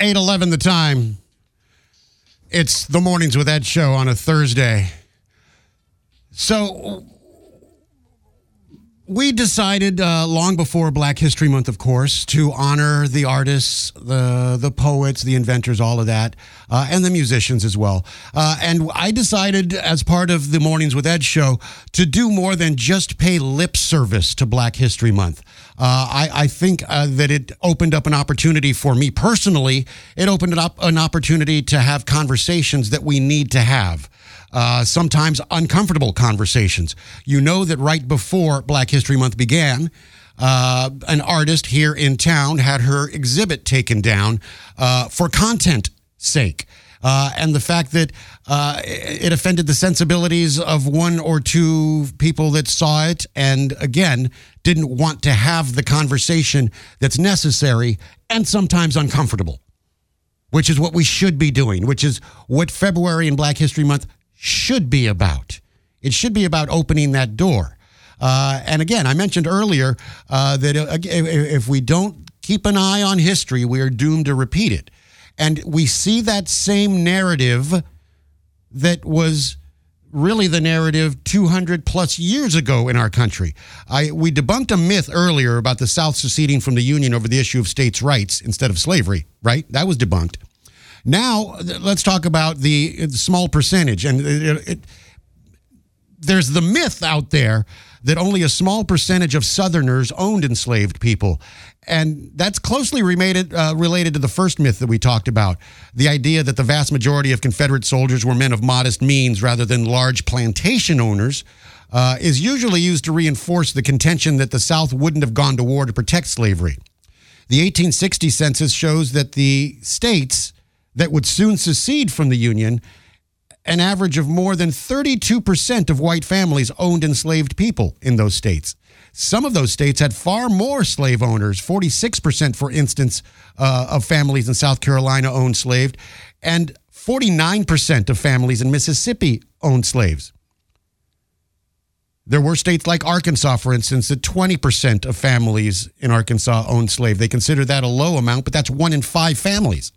8:11 the time. It's the Mornings with Ed show on a Thursday. So we decided long before Black History Month, of course, to honor the artists, the poets, the inventors, all of that, and the musicians as well. And I decided, as part of the Mornings with Ed show, to do more than just pay lip service to Black History Month. I think that it opened up an opportunity for me personally. It opened up an opportunity to have conversations that we need to have. Sometimes uncomfortable conversations. You know that right before Black History Month began, an artist here in town had her exhibit taken down for content sake. And the fact that it offended the sensibilities of one or two people that saw it and, again, didn't want to have the conversation that's necessary and sometimes uncomfortable, which is what we should be doing, which is what February and Black History Month should be about. It should be about opening that door. And again, I mentioned earlier that if we don't keep an eye on history, we are doomed to repeat it. And we see that same narrative that was really the narrative 200 plus years ago in our country. We debunked a myth earlier about the South seceding from the Union over the issue of states' rights instead of slavery, right? That was debunked. Now, let's talk about the small percentage. And there's the myth out there that only a small percentage of Southerners owned enslaved people. And that's closely related to the first myth that we talked about, the idea that the vast majority of Confederate soldiers were men of modest means rather than large plantation owners, is usually used to reinforce the contention that the South wouldn't have gone to war to protect slavery. The 1860 census shows that the states that would soon secede from the Union, an average of more than 32% of white families owned enslaved people in those states. Some of those states had far more slave owners, 46%, for instance, of families in South Carolina owned slaves, and 49% of families in Mississippi owned slaves. There were states like Arkansas, for instance, that 20% of families in Arkansas owned slaves. They consider that a low amount, but that's 1 in 5 families.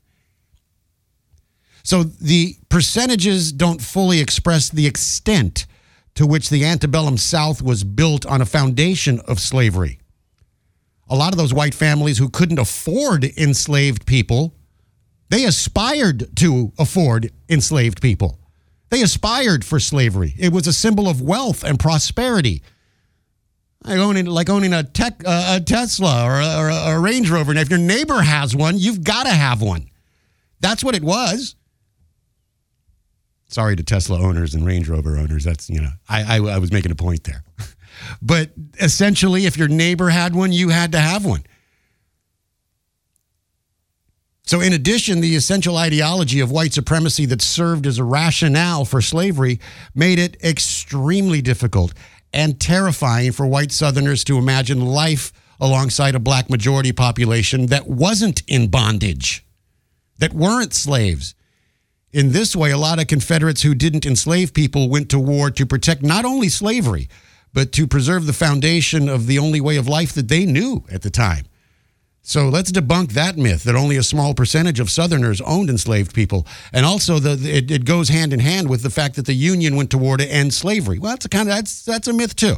So the percentages don't fully express the extent to which the antebellum South was built on a foundation of slavery. A lot of those white families who couldn't afford enslaved people, they aspired to afford enslaved people. They aspired for slavery. It was a symbol of wealth and prosperity. Like owning a Tesla or a Range Rover. And if your neighbor has one, you've got to have one. That's what it was. Sorry to Tesla owners and Range Rover owners. That's, I was making a point there. But essentially, if your neighbor had one, you had to have one. So in addition, the essential ideology of white supremacy that served as a rationale for slavery made it extremely difficult and terrifying for white Southerners to imagine life alongside a black majority population that wasn't in bondage, that weren't slaves. In this way, a lot of Confederates who didn't enslave people went to war to protect not only slavery, but to preserve the foundation of the only way of life that they knew at the time. So let's debunk that myth that only a small percentage of Southerners owned enslaved people. And also, it goes hand in hand with the fact that the Union went to war to end slavery. Well, that's a myth too.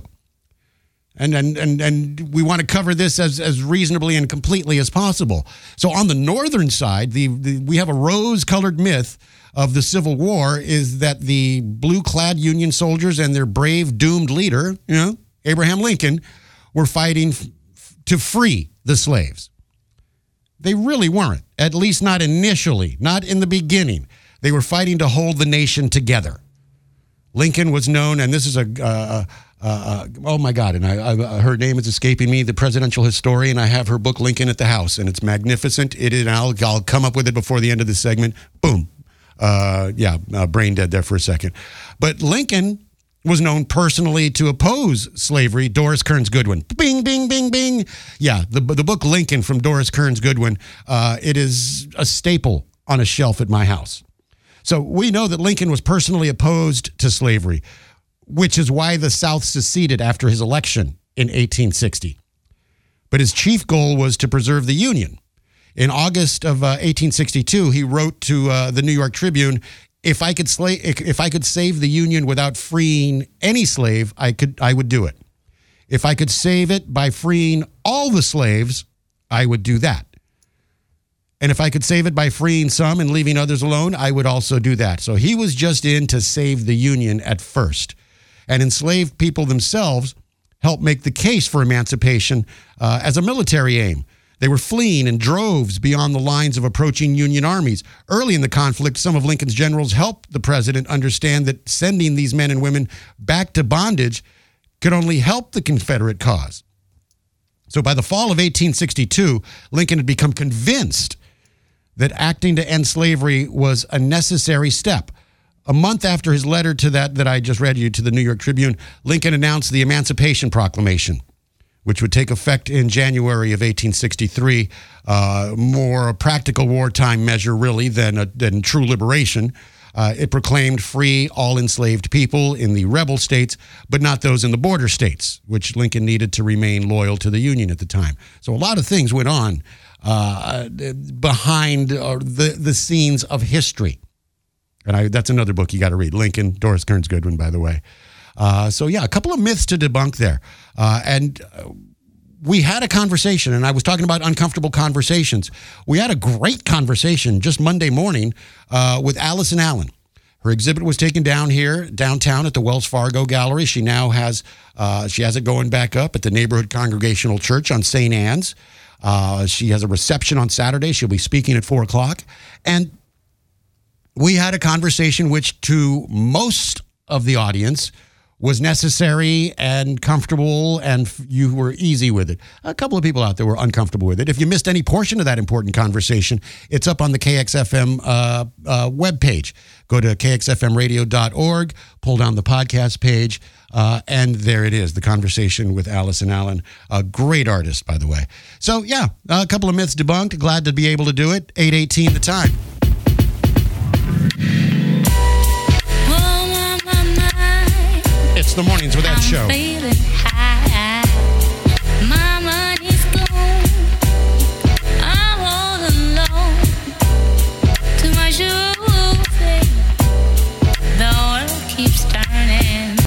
And we want to cover this as reasonably and completely as possible. So on the northern side, we have a rose-colored myth of the Civil War is that the blue-clad Union soldiers and their brave, doomed leader, Abraham Lincoln, were fighting to free the slaves. They really weren't, at least not initially, not in the beginning. They were fighting to hold the nation together. Lincoln was known, and this is oh my God, and her name is escaping me, the presidential historian. I have her book Lincoln at the house, and it's magnificent. I'll come up with it before the end of this segment. Boom. Brain dead there for a second. But Lincoln was known personally to oppose slavery. Doris Kearns Goodwin. Bing, bing, bing, bing. Yeah, the book Lincoln from Doris Kearns Goodwin, it is a staple on a shelf at my house. So we know that Lincoln was personally opposed to slavery, which is why the South seceded after his election in 1860. But his chief goal was to preserve the Union. In August of 1862, he wrote to the New York Tribune, if I could save the Union without freeing any slave, I would do it. If I could save it by freeing all the slaves, I would do that. And if I could save it by freeing some and leaving others alone, I would also do that. So he was just in to save the Union at first. And enslaved people themselves helped make the case for emancipation as a military aim. They were fleeing in droves beyond the lines of approaching Union armies. Early in the conflict, some of Lincoln's generals helped the president understand that sending these men and women back to bondage could only help the Confederate cause. So by the fall of 1862, Lincoln had become convinced that acting to end slavery was a necessary step. A month after his letter to that I just read you to the New York Tribune, Lincoln announced the Emancipation Proclamation, which would take effect in January of 1863, more a practical wartime measure, really, than true liberation. It proclaimed free all enslaved people in the rebel states, but not those in the border states, which Lincoln needed to remain loyal to the Union at the time. So a lot of things went on behind the scenes of history. And that's another book you got to read. Lincoln, Doris Kearns Goodwin, by the way. So, yeah, a couple of myths to debunk there. And we had a conversation, and I was talking about uncomfortable conversations. We had a great conversation just Monday morning with Allison Allen. Her exhibit was taken down here downtown at the Wells Fargo Gallery. She now has it going back up at the Neighborhood Congregational Church on St. Anne's. She has a reception on Saturday. She'll be speaking at 4 o'clock. And we had a conversation which to most of the audience was necessary and comfortable, and you were easy with it. A couple of people out there were uncomfortable with it. If you missed any portion of that important conversation, it's up on the KXFM webpage. Go to kxfmradio.org, pull down the podcast page, and there it is, the conversation with Allison Allen, a great artist, by the way. So, yeah, a couple of myths debunked. Glad to be able to do it. 8:18 the time. It's the Mornings with Ed show.